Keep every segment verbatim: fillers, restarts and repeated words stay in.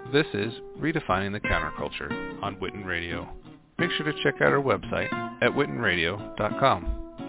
This is Redefining the Counterculture on Witten Radio. Make sure to check out our website at witten radio dot com.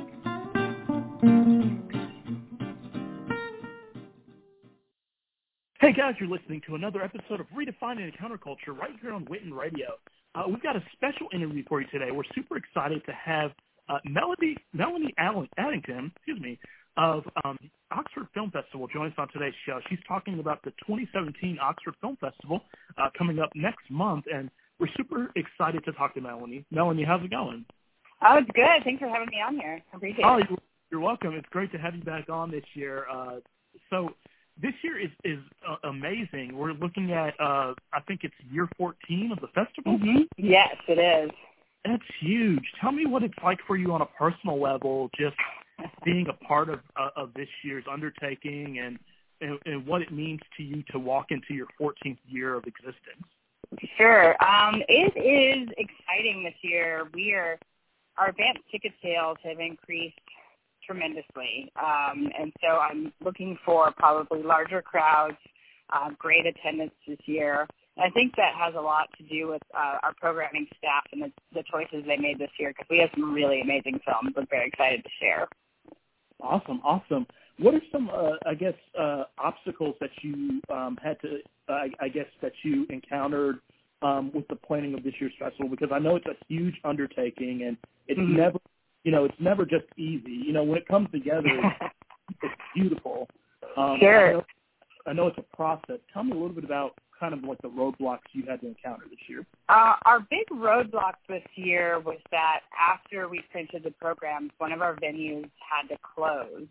Hey guys, you're listening to another episode of Redefining the Counterculture right here on Witten Radio. Uh, we've got a special interview for you today. We're super excited to have uh, Melody, Melanie Allen, Addington, excuse me, of um, Oxford Film Festival join us on today's show. She's talking about the twenty seventeen Oxford Film Festival uh, coming up next month, and we're super excited to talk to Melanie. Melanie, how's it going? Oh, it's good. Thanks for having me on here. I appreciate oh, it. Oh, you're welcome. It's great to have you back on this year. Uh, so this year is, is uh, amazing. We're looking at, uh, I think it's year fourteen of the festival. Mm-hmm. Yes, it is. That's huge. Tell me what it's like for you on a personal level, just being a part of uh, of this year's undertaking, and, and and what it means to you to walk into your fourteenth year of existence. Sure. Um, it is exciting this year. We are our advanced ticket sales have increased tremendously, um, and so I'm looking for probably larger crowds, uh, great attendance this year. And I think that has a lot to do with uh, our programming staff and the, the choices they made this year, because we have some really amazing films I'm very excited to share. Awesome, awesome. What are some, uh, I guess, uh, obstacles that you um, had to, uh, I guess, that you encountered um, with the planning of this year's festival? Because I know it's a huge undertaking, and it's mm-hmm. never, you know, it's never just easy. You know, when it comes together, it's, it's beautiful. Um, sure. I know, I know it's a process. Tell me a little bit about kind of like the roadblocks you had to encounter this year. Uh, our big roadblock this year was that after we printed the programs, one of our venues had to close.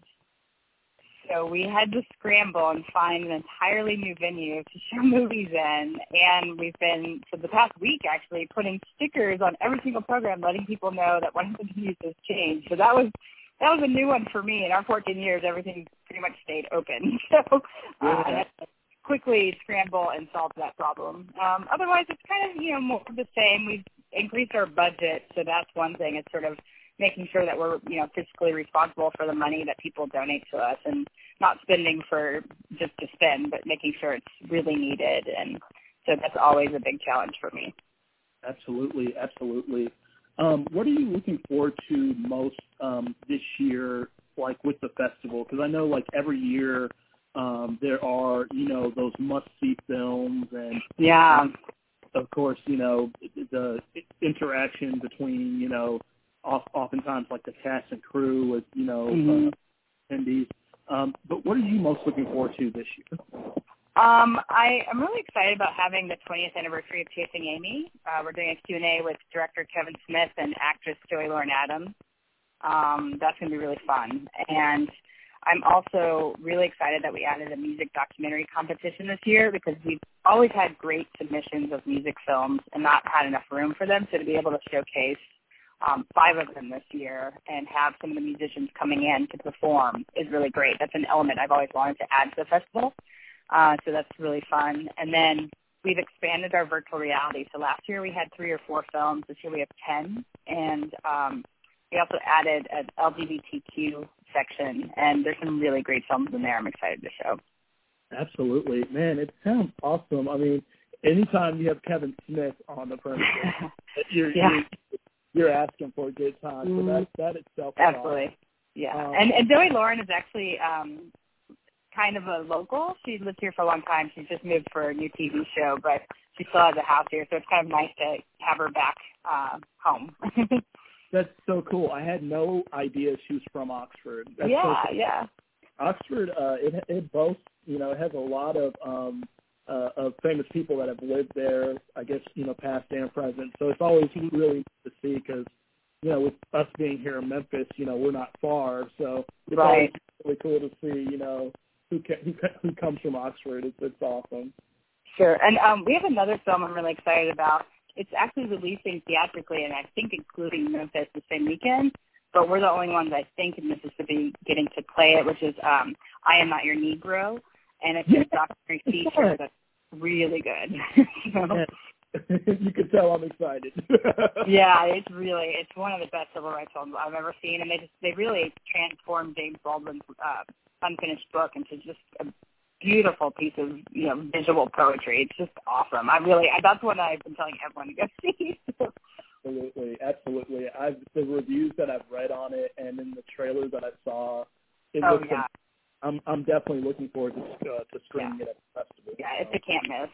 So we had to scramble and find an entirely new venue to show movies in. And we've been, for the past week actually, putting stickers on every single program letting people know that one of the venues has changed. So that was that was a new one for me. In our fourteen years, everything pretty much stayed open. So uh, yeah. I had to quickly scramble and solve that problem. Um, otherwise, it's kind of, you know, more of the same. We've increased our budget, so that's one thing. It's sort of making sure that we're, you know, fiscally responsible for the money that people donate to us, and not spending for just to spend, but making sure it's really needed. And so that's always a big challenge for me. Absolutely, absolutely. Um, what are you looking forward to most um, this year, like with the festival? Because I know, like, every year um, there are, you know, those must-see films, and yeah, um, of course, you know, the interaction between, you know, oftentimes like the cast and crew with, you know, mm-hmm. uh, attendees. Um, but what are you most looking forward to this year? Um, I, I'm really excited about having the twentieth anniversary of Chasing Amy. Uh, we're doing a Q and A with director Kevin Smith and actress Joey Lauren Adams. Um, that's going to be really fun. And I'm also really excited that we added a music documentary competition this year, because we've always had great submissions of music films and not had enough room for them. So to be able to showcase um, five of them this year and have some of the musicians coming in to perform is really great. That's an element I've always wanted to add to the festival. Uh, so that's really fun. And then we've expanded our virtual reality. So last year we had three or four films. This year we have ten. And um, we also added an L G B T Q section. And there's some really great films in there I'm excited to show. Absolutely. Man, it sounds awesome. I mean, anytime you have Kevin Smith on the premises, you're, yeah. you're, you're asking for a good time. So that, that itself is Absolutely. awesome. Yeah. Um, and, and Joey Lauren is actually um, kind of a local. She's lived here for a long time. She's just moved for a new T V show, but she still has a house here, so it's kind of nice to have her back uh, home. That's so cool. I had no idea she was from Oxford. That's yeah, so cool. yeah. Oxford, uh, it, it boasts, you know, it has a lot of um, uh, of famous people that have lived there, I guess, you know, past and present. So it's always really nice to see, because, you know, with us being here in Memphis, you know, we're not far. So it's right. always really cool to see, you know, who ca- who, ca- who comes from Oxford. It's, it's awesome. Sure. And um, we have another film I'm really excited about. It's actually releasing theatrically, and I think including Memphis the same weekend, but we're the only ones, I think, in Mississippi getting to play it, which is um, I Am Not Your Negro, and it's a documentary feature that's really good. so, yeah. You can tell I'm excited. yeah, it's really, it's one of the best civil rights films I've ever seen, and they just, they really transformed James Baldwin's uh, unfinished book into just a beautiful piece of, you know, visual poetry. It's just awesome. I really, I, that's what I've been telling everyone to go see. Absolutely, absolutely. I've the reviews that I've read on it, and in the trailer that I saw, it oh looks. yeah. I'm I'm definitely looking forward to uh, to screening yeah. it at the festival. Yeah, it's a can't miss.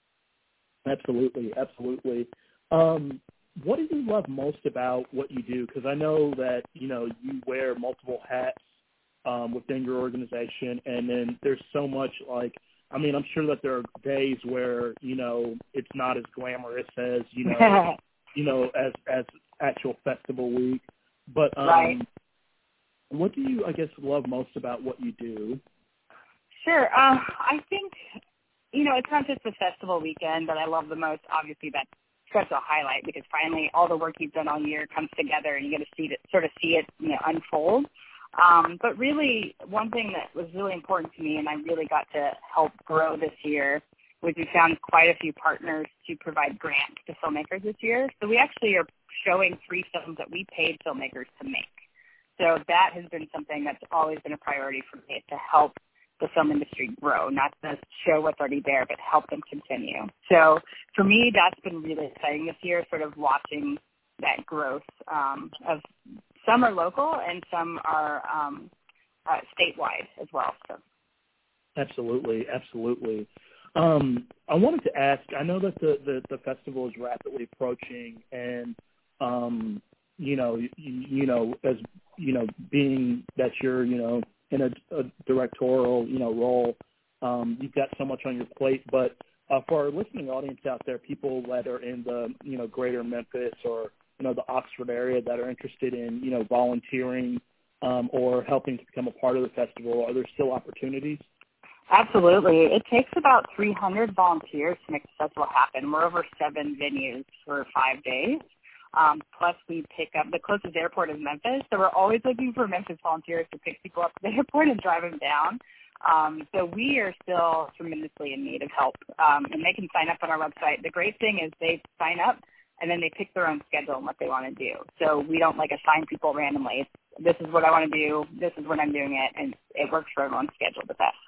Absolutely, absolutely. Um, what do you love most about what you do? Because I know that, you know, you wear multiple hats um, within your organization, and then there's so much, like, I mean, I'm sure that there are days where, you know, it's not as glamorous as, you know, you know, as as actual festival week. But um, right. what do you, I guess, love most about what you do? Sure. Uh, I think, you know, it's not just the festival weekend that I love the most. Obviously, that's such a highlight because finally all the work you've done all year comes together and you get to see it, sort of see it, you know, unfold. Um, but really, one thing that was really important to me and I really got to help grow this year was we found quite a few partners to provide grants to filmmakers this year. So we actually are showing three films that we paid filmmakers to make. So that has been something that's always been a priority for me, to help the film industry grow, not just show what's already there, but help them continue. So for me, that's been really exciting this year, sort of watching that growth um, of some are local and some are um, uh, statewide as well. So. Absolutely, absolutely. Um, I wanted to ask, I know that the, the, the festival is rapidly approaching, and, um, you know, you, you know, as, you know, being that you're, you know, in a, a directorial, you know, role, um, you've got so much on your plate, but uh, for our listening audience out there, people that are in the, you know, greater Memphis or, you know, the Oxford area that are interested in, you know, volunteering um, or helping to become a part of the festival, are there still opportunities? Absolutely. It takes about three hundred volunteers to make the festival happen. We're over seven venues for five days. Um, plus, we pick up, the closest airport is Memphis, so we're always looking for Memphis volunteers to pick people up at the airport and drive them down. Um, so we are still tremendously in need of help, um, and they can sign up on our website. The great thing is they sign up, and then they pick their own schedule and what they want to do. So we don't, like, assign people randomly. It's, this is what I want to do, this is when I'm doing it, and it works for everyone's schedule the best.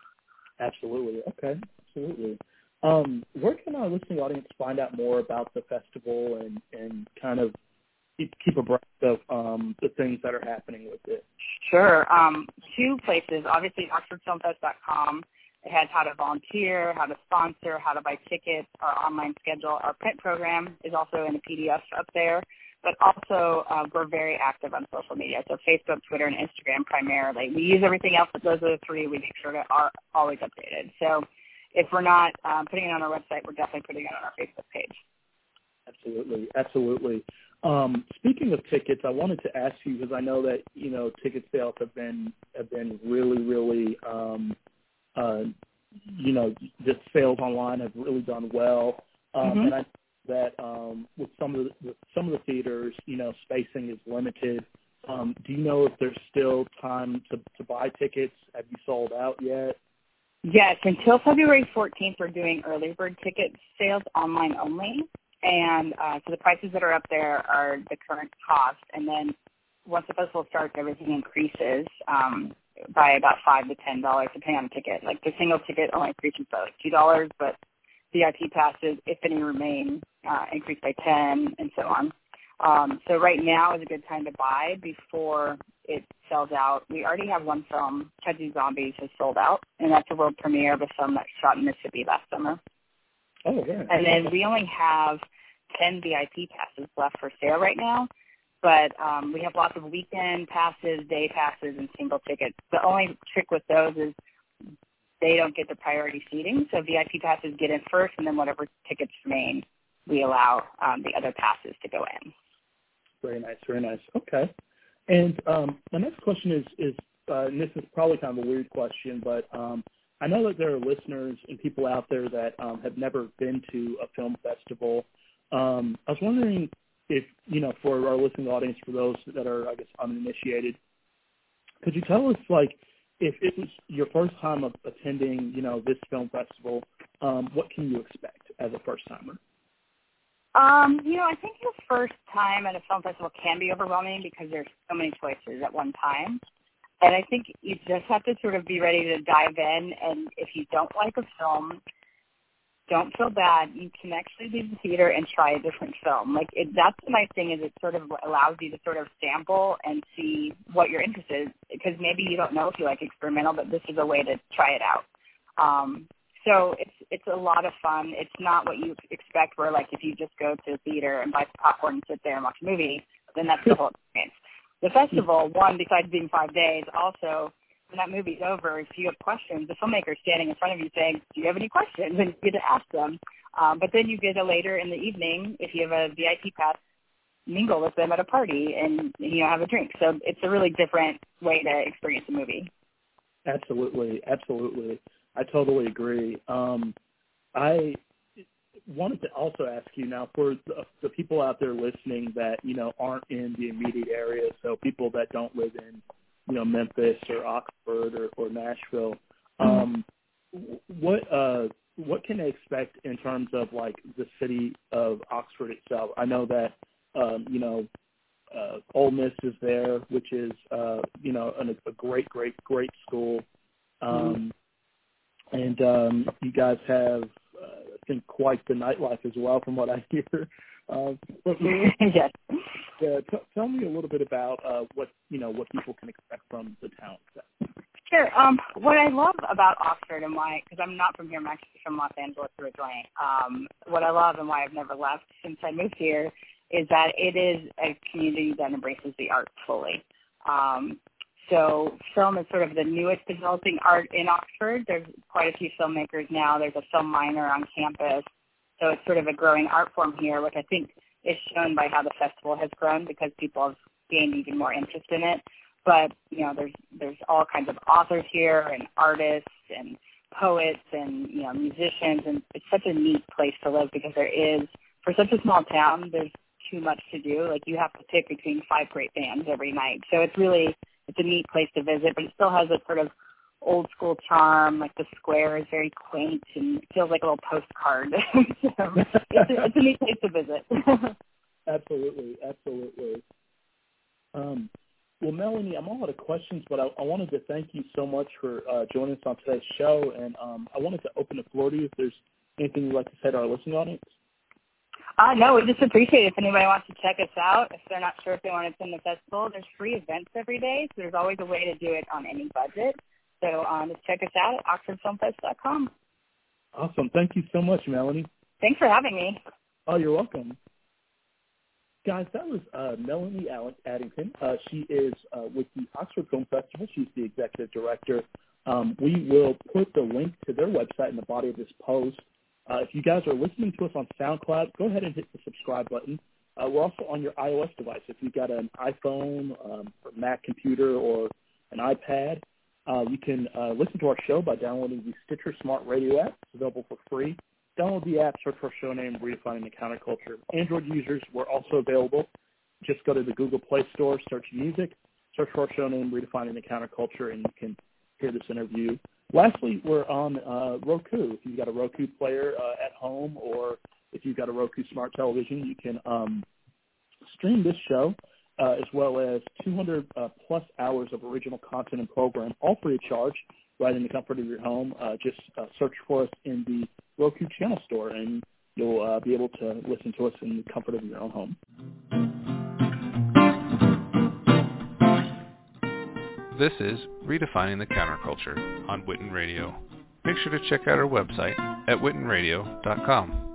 Absolutely. Okay. Absolutely. Um, where can our listening audience find out more about the festival and, and kind of keep, keep abreast of um, the things that are happening with it? Sure. Um, two places. Obviously, oxford film fest dot com. It has how to volunteer, how to sponsor, how to buy tickets, our online schedule. Our print program is also in a P D F up there. But also, uh, we're very active on social media, so Facebook, Twitter, and Instagram primarily. We use everything else, but those are the three we make sure to are always updated. So if we're not um, putting it on our website, we're definitely putting it on our Facebook page. Absolutely, absolutely. Um, speaking of tickets, I wanted to ask you, because I know that, you know, ticket sales have been have been really, really, um, uh, you know, just sales online have really done well, um, Mm-hmm. and I. that um, with some of the with some of the theaters, you know, spacing is limited. Um, do you know if there's still time to, to buy tickets? Have you sold out yet? Yes, until February fourteenth, we're doing early bird ticket sales online only. And uh, so the prices that are up there are the current cost. And then once the festival starts, everything increases um, by about five to ten dollars, depending on the ticket. Like the single ticket only increases by like two dollars, but V I P passes, if any remain, uh, increase by ten, and so on. Um, so right now is a good time to buy before it sells out. We already have one film, Chudgy Zombies, has sold out, and that's a world premiere of a film that shot in Mississippi last summer. Oh, yeah. And then we only have ten V I P passes left for sale right now, but um, we have lots of weekend passes, day passes, and single tickets. The only trick with those is they don't get the priority seating, so V I P passes get in first, and then whatever tickets remain, we allow um, the other passes to go in. Very nice, very nice. Okay. And um, my next question is, is uh, and this is probably kind of a weird question, but um, I know that there are listeners and people out there that um, have never been to a film festival. Um, I was wondering if, you know, for our listening audience, for those that are, I guess, uninitiated, could you tell us, like, if it was your first time of attending, you know, this film festival, um, what can you expect as a first-timer? Um, you know, I think the first time at a film festival can be overwhelming because there's so many choices at one time. And I think you just have to sort of be ready to dive in. And if you don't like a film, don't feel bad. You can actually leave the theater and try a different film. Like it, that's the nice thing is it sort of allows you to sort of sample and see what you're interested in. Because maybe you don't know if you like experimental, but this is a way to try it out. Um, so it's it's a lot of fun. It's not what you expect where, like, if you just go to the theater and buy some popcorn and sit there and watch a movie, then that's the whole experience. The festival, one, besides being five days, also, when that movie's over, if you have questions, the filmmaker's standing in front of you saying, do you have any questions? And you get to ask them. Um, but then you get a later in the evening, if you have a V I P pass, mingle with them at a party and, you know, have a drink. So it's a really different way to experience a movie. Absolutely, absolutely. I totally agree. Um, I wanted to also ask you now for the, the people out there listening that, you know, aren't in the immediate area, so people that don't live in, you know, Memphis or Oxford or, or Nashville, um, what uh, what can they expect in terms of, like, the city of Oxford itself? I know that, um, you know, uh, Ole Miss is there, which is, uh, you know, an, a great, great, great school. Um, and um, you guys have, uh, I think, quite the nightlife as well, from what I hear. Uh, but, yes. Uh, t- tell me a little bit about uh, what you know what people can expect from the town. Sure. Um, what I love about Oxford and why, because I'm not from here, I'm actually from Los Angeles originally. Um, what I love and why I've never left since I moved here is that it is a community that embraces the arts fully. Um, so film is sort of the newest developing art in Oxford. There's quite a few filmmakers now. There's a film minor on campus. So it's sort of a growing art form here, which I think is shown by how the festival has grown because people have gained even more interest in it. But, you know, there's there's all kinds of authors here and artists and poets and, you know, musicians. And it's such a neat place to live because there is, for such a small town, there's too much to do. Like, you have to pick between five great bands every night. So it's really, it's a neat place to visit, but it still has a sort of old school charm. Like, the square is very quaint and it feels like a little postcard. So it's, a, it's a neat place to visit. Absolutely, absolutely. Um, well, Melanie, I'm all out of questions, but I, I wanted to thank you so much for uh, joining us on today's show, and um, I wanted to open the floor to you if there's anything you'd like to say to our listening audience. Uh, no, we just appreciate it. If anybody wants to check us out, if they're not sure if they want to attend the festival, there's free events every day, so there's always a way to do it on any budget. So um, just check us out at oxford film fest dot com. Awesome. Thank you so much, Melanie. Thanks for having me. Oh, you're welcome. Guys, that was uh, Melanie Addington. Uh, she is uh, with the Oxford Film Festival. She's the executive director. Um, we will put the link to their website in the body of this post. Uh, if you guys are listening to us on SoundCloud, go ahead and hit the subscribe button. Uh, we're also on your iOS device. If you've got an iPhone, um, or Mac computer, or an iPad, uh, you can uh, listen to our show by downloading the Stitcher Smart Radio app. It's available for free. Download the app, search for our show name, Redefining the Counterculture. Android users, we're also available. Just go to the Google Play Store, search music, search for our show name, Redefining the Counterculture, and you can hear this interview. Lastly, we're on uh, Roku. If you've got a Roku player uh, at home, or if you've got a Roku smart television, you can um, stream this show, uh, as well as two hundred uh, plus hours of original content and program, all free of charge, right in the comfort of your home. Uh, just uh, search for us in the Roku channel store, and you'll uh, be able to listen to us in the comfort of your own home. This is Redefining the Counterculture on Witten Radio. Make sure to check out our website at witten radio dot com.